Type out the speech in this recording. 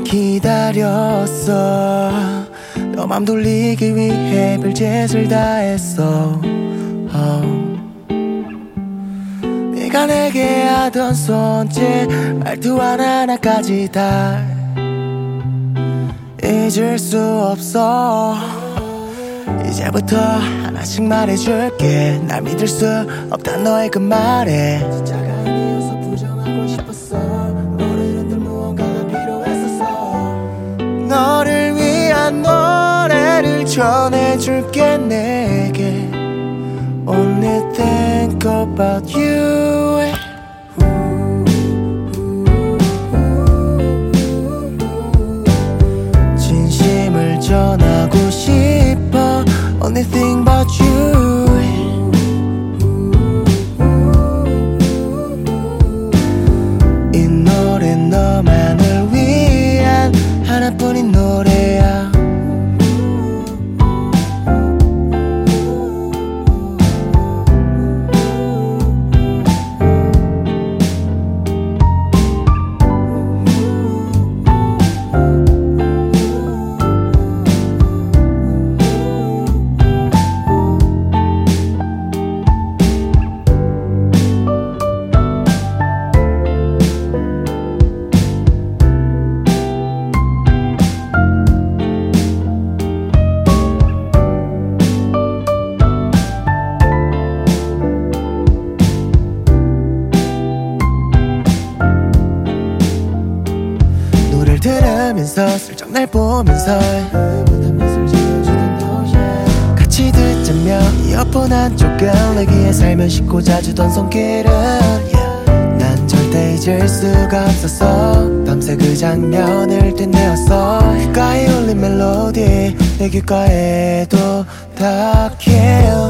기다렸어. 너 맘 돌리기 위해 별짓을 다 했어. 네가 내게 하던 손짓 말투 하나하나까지 다 잊을 수 없어. 이제부터 하나씩 말해줄게. 날 믿을 수 없단 너의 그 말에 진짜가 아니어서 부정하고 싶었어. 너를 흔들 무언가가 필요했었어. 너를 위한 노래를 전해줄게. 내게 Only think about you. 진심을 전하고 싶어. Only think about you. 이 노래 너만을 위한 하나뿐인 노래야. 들으면서 슬쩍 날 보면서 같이 듣자며 이어폰 한쪽은 내기에 살며시 꽂아주던 손길은 난 절대 잊을 수가 없었어. 밤새 그 장면을 되뇌었어. 귓가에 울린 멜로디 내 귓가에도 닿길.